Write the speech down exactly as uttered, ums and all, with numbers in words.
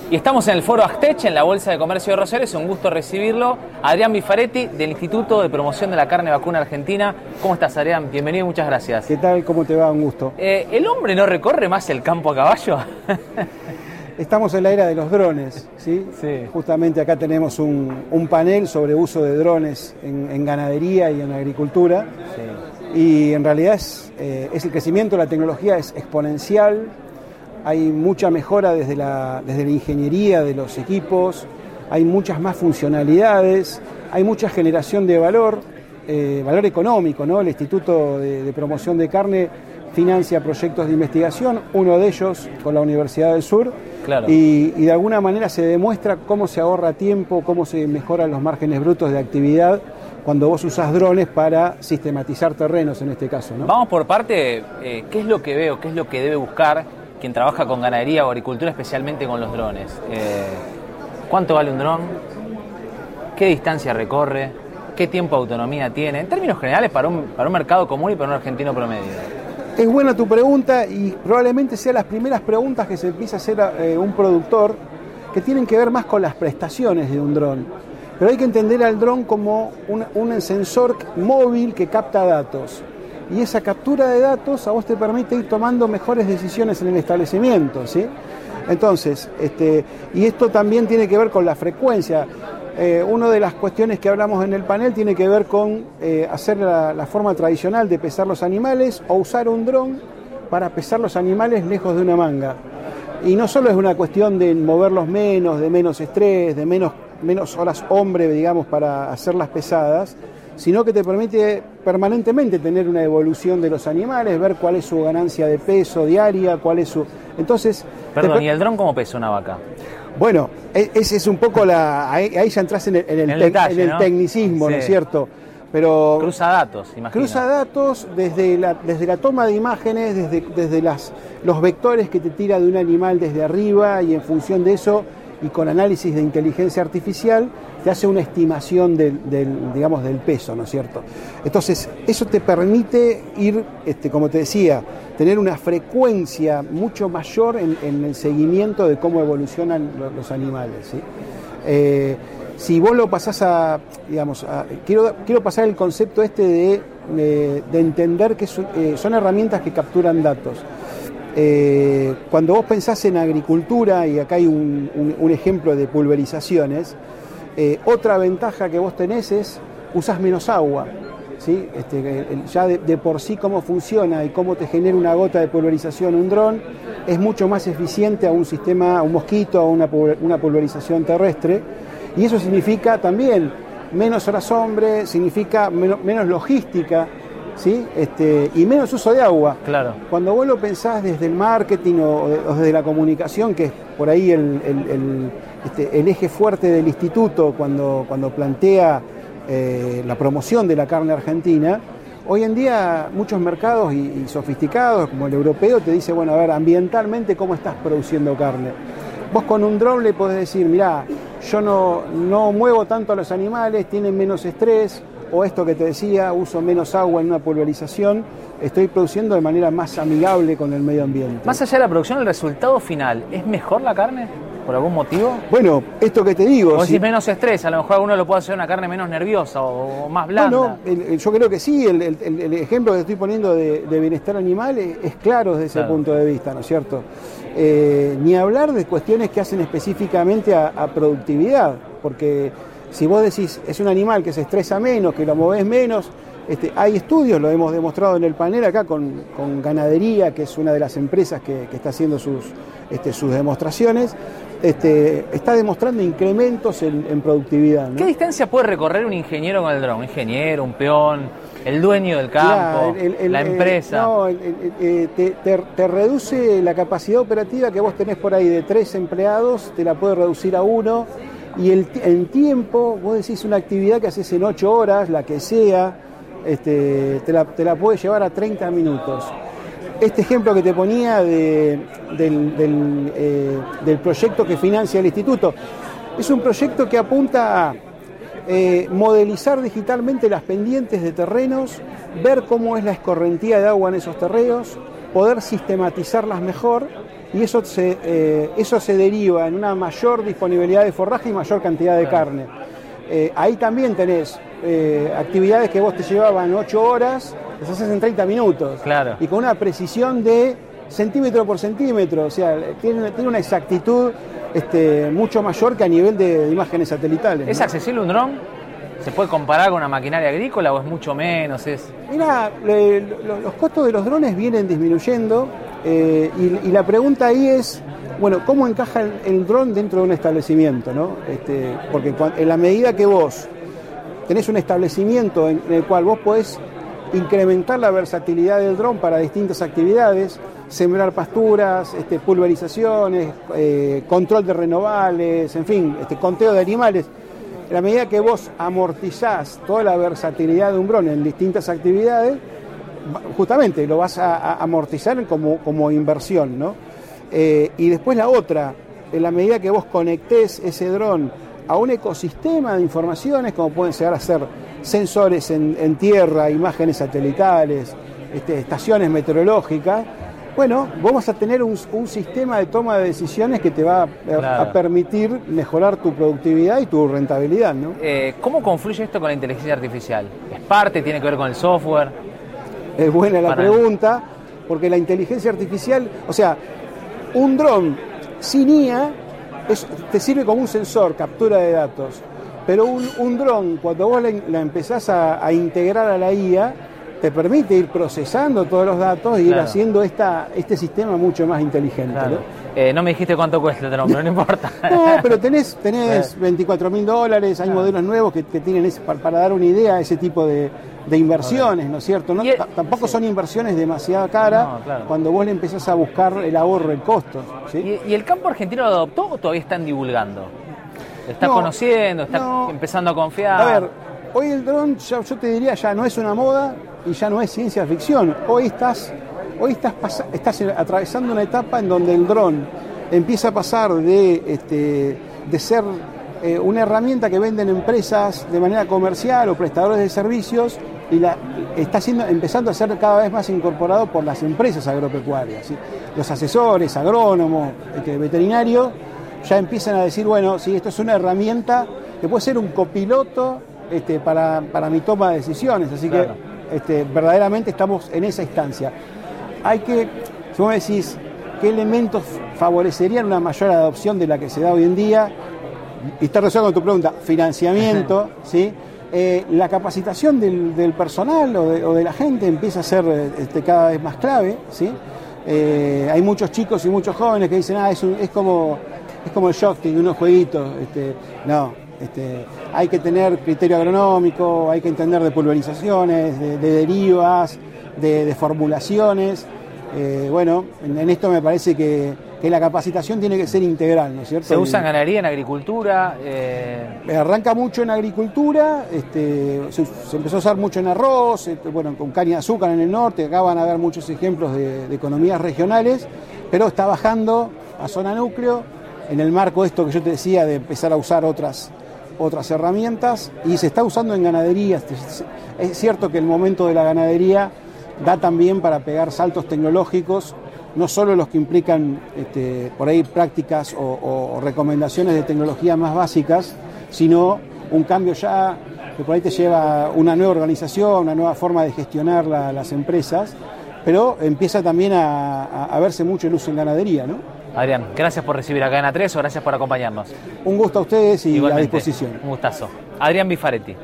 Y estamos en el Foro Astech, en la Bolsa de Comercio de Rosario. Es un gusto recibirlo. Adrián Bifaretti, del Instituto de Promoción de la Carne Vacuna Argentina. ¿Cómo estás, Adrián? Bienvenido y muchas gracias. ¿Qué tal? ¿Cómo te va? Un gusto. Eh, ¿El hombre no recorre más el campo a caballo? Estamos en la era de los drones, ¿sí? Sí. Justamente acá tenemos un, un panel sobre uso de drones en, en ganadería y en agricultura. Sí. Y en realidad es, eh, es el crecimiento de la tecnología es exponencial. Hay mucha mejora desde la, desde la ingeniería de los equipos, hay muchas más funcionalidades, hay mucha generación de valor, eh, valor económico, ¿no? El Instituto de, de Promoción de Carne financia proyectos de investigación, uno de ellos con la Universidad del Sur, claro. y, y de alguna manera se demuestra cómo se ahorra tiempo, cómo se mejoran los márgenes brutos de actividad cuando vos usás drones para sistematizar terrenos en este caso, ¿no? Vamos por parte, eh, ¿qué es lo que veo, qué es lo que debe buscar quien trabaja con ganadería o agricultura, especialmente con los drones? Eh, ¿Cuánto vale un dron? ¿Qué distancia recorre? ¿Qué tiempo de autonomía tiene? En términos generales, para un, para un mercado común y para un argentino promedio. Es buena tu pregunta y probablemente sea las primeras preguntas que se empieza a hacer eh, un productor, que tienen que ver más con las prestaciones de un dron. Pero hay que entender al dron como un, un sensor móvil que capta datos. Y esa captura de datos a vos te permite ir tomando mejores decisiones en el establecimiento, ¿sí? Entonces, este, y esto también tiene que ver con la frecuencia. Eh, una de las cuestiones que hablamos en el panel tiene que ver con eh, hacer la, la forma tradicional de pesar los animales o usar un dron para pesar los animales lejos de una manga. Y no solo es una cuestión de moverlos menos, de menos estrés, de menos, menos horas hombre, digamos, para hacer las pesadas, sino que te permite permanentemente tener una evolución de los animales, ver cuál es su ganancia de peso diaria, cuál es su... Entonces... Perdón, te... ¿y el dron cómo pesa una vaca? Bueno, ese es un poco la... Ahí, ahí ya entras en el, en el, el, te... detalle, en el ¿no? tecnicismo, Sí. ¿no es cierto? Pero... Cruza datos, imagino. Cruza datos desde la, desde la toma de imágenes, desde, desde las, los vectores que te tira de un animal desde arriba, y en función de eso, y con análisis de inteligencia artificial, te hace una estimación del, del, digamos, del peso, ¿no es cierto? Entonces, eso te permite ir, este, como te decía, tener una frecuencia mucho mayor en, en el seguimiento de cómo evolucionan los animales, ¿sí? Eh, si vos lo pasás a, digamos, a, quiero, quiero pasar el concepto este de, de, de entender que son, eh, son herramientas que capturan datos. Eh, cuando vos pensás en agricultura, y acá hay un, un, un ejemplo de pulverizaciones, eh, otra ventaja que vos tenés es usás menos agua, ¿sí? Este, ya de, de por sí cómo funciona y cómo te genera una gota de pulverización un dron es mucho más eficiente a un sistema, a un mosquito, a una, una pulverización terrestre, y eso significa también menos horas hombre, significa menos, menos logística, ¿sí? Este, y menos uso de agua. Claro. Cuando vos lo pensás desde el marketing o, de, o desde la comunicación, que es por ahí el, el, el, este, el eje fuerte del instituto cuando, cuando plantea eh, la promoción de la carne argentina, hoy en día muchos mercados y, y sofisticados, como el europeo, te dice, bueno, a ver, ambientalmente, ¿cómo estás produciendo carne? Vos con un dron le podés decir, mirá, yo no, no muevo tanto a los animales, tienen menos estrés, o esto que te decía, uso menos agua en una pulverización, estoy produciendo de manera más amigable con el medio ambiente. Más allá de la producción, el resultado final, ¿es mejor la carne? ¿Por algún motivo? Bueno, esto que te digo... O si decís menos estrés, a lo mejor alguno lo puede hacer una carne menos nerviosa o, o más blanda. Bueno, el, el, yo creo que sí, el, el, el ejemplo que estoy poniendo de, de bienestar animal es, es claro desde ese claro. punto de vista, ¿no es cierto? Eh, ni hablar de cuestiones que hacen específicamente a, a productividad, porque si vos decís, es un animal que se estresa menos, que lo movés menos, este, hay estudios, lo hemos demostrado en el panel acá con, con Ganadería, que es una de las empresas que, que está haciendo sus, este, sus demostraciones, este, está demostrando incrementos en, en productividad, ¿no? ¿Qué distancia puede recorrer un ingeniero con el dron? Un ingeniero, un peón, el dueño del campo, Mirá, el, el, la el, empresa. No, el, el, te, te, te reduce la capacidad operativa que vos tenés por ahí de tres empleados, te la puede reducir a uno, y el, el tiempo, vos decís una actividad que haces en ocho horas, la que sea, este, te, la, te la puede llevar a treinta minutos. Este ejemplo que te ponía de, del, del, eh, del proyecto que financia el instituto, es un proyecto que apunta a eh, modelizar digitalmente las pendientes de terrenos, ver cómo es la escorrentía de agua en esos terrenos, poder sistematizarlas mejor y eso se, eh, eso se deriva en una mayor disponibilidad de forraje y mayor cantidad de claro. carne. Eh, ahí también tenés eh, actividades que vos te llevaban ocho horas, las haces en treinta minutos. Claro. Y con una precisión de centímetro por centímetro, o sea, tiene, tiene una exactitud este, mucho mayor que a nivel de, de imágenes satelitales. ¿Es ¿no? accesible un dron? ¿Se puede comparar con una maquinaria agrícola o es mucho menos? Es... Mira, le, lo, los costos de los drones vienen disminuyendo eh, y, y la pregunta ahí es, bueno, ¿cómo encaja el, el dron dentro de un establecimiento? ¿no? Este, porque en la medida que vos tenés un establecimiento en, en el cual vos podés incrementar la versatilidad del dron para distintas actividades, sembrar pasturas, este, pulverizaciones, eh, control de renovables, en fin, este, conteo de animales. En la medida que vos amortizás toda la versatilidad de un dron en distintas actividades, justamente lo vas a, a amortizar como, como inversión, ¿no? Eh, y después la otra, en la medida que vos conectés ese dron a un ecosistema de informaciones, como pueden llegar a ser sensores en, en tierra, imágenes satelitales, este, estaciones meteorológicas, bueno, vos vas a tener un, un sistema de toma de decisiones que te va a, claro. a permitir mejorar tu productividad y tu rentabilidad, ¿no? Eh, ¿Cómo confluye esto con la inteligencia artificial? ¿Es parte? ¿Tiene que ver con el software? Es buena la Para... pregunta, porque la inteligencia artificial, o sea, un dron sin I A es, te sirve como un sensor, captura de datos, pero un, un dron, cuando vos la, la empezás a, a integrar a la I A, te permite ir procesando todos los datos e ir claro. haciendo esta, este sistema mucho más inteligente. Claro. ¿no? Eh, no me dijiste cuánto cuesta el dron, pero no importa. No, pero tenés, tenés veinticuatro mil dólares, hay claro. modelos nuevos que, que tienen ese, para, para dar una idea a ese tipo de, de inversiones, ¿no es cierto? No, el, tampoco sí. son inversiones demasiado caras no, claro. cuando vos le empezás a buscar el ahorro, el costo. ¿sí? ¿Y, ¿Y el campo argentino lo adoptó o todavía están divulgando? ¿Está no, conociendo? ¿Está no. empezando a confiar? A ver, hoy el dron, yo, yo te diría, ya no es una moda y ya no es ciencia ficción. Hoy estás, hoy estás, estás atravesando una etapa en donde el dron empieza a pasar de, este, de ser eh, una herramienta que venden empresas de manera comercial o prestadores de servicios y la, está siendo, empezando a ser cada vez más incorporado por las empresas agropecuarias. ¿sí? Los asesores, agrónomos, este, veterinarios, ya empiezan a decir, bueno, sí, esto es una herramienta que puede ser un copiloto este, para, para mi toma de decisiones. Así claro. que Este, verdaderamente estamos en esa instancia. Hay que, si vos me decís, ¿qué elementos favorecerían una mayor adopción de la que se da hoy en día? Y está relacionado con tu pregunta, financiamiento, ¿sí? Eh, la capacitación del, del personal o de, o de la gente empieza a ser este, cada vez más clave, ¿sí? Eh, hay muchos chicos y muchos jóvenes que dicen, ah, es, un, es, como, es como el joystick de unos jueguitos. Este, no. Este, hay que tener criterio agronómico, hay que entender de pulverizaciones, de, de derivas, de, de formulaciones. Eh, bueno, en, en esto me parece que, que la capacitación tiene que ser integral, ¿no es cierto? ¿Se usa en ganadería, en agricultura? Eh... Arranca mucho en agricultura, este, se, se empezó a usar mucho en arroz, este, bueno, con caña de azúcar en el norte, acá van a ver muchos ejemplos de, de economías regionales, pero está bajando a zona núcleo, en el marco de esto que yo te decía, de empezar a usar otras otras herramientas, y se está usando en ganadería. Es cierto que el momento de la ganadería da también para pegar saltos tecnológicos, no solo los que implican este, por ahí prácticas o, o recomendaciones de tecnología más básicas, sino un cambio ya que por ahí te lleva una nueva organización, una nueva forma de gestionar la, las empresas, pero empieza también a, a, a verse mucho el uso en ganadería, ¿no? Adrián, gracias por recibir acá en A tres o gracias por acompañarnos. Un gusto a ustedes y Igualmente, a disposición. Un gustazo. Adrián Bifaretti.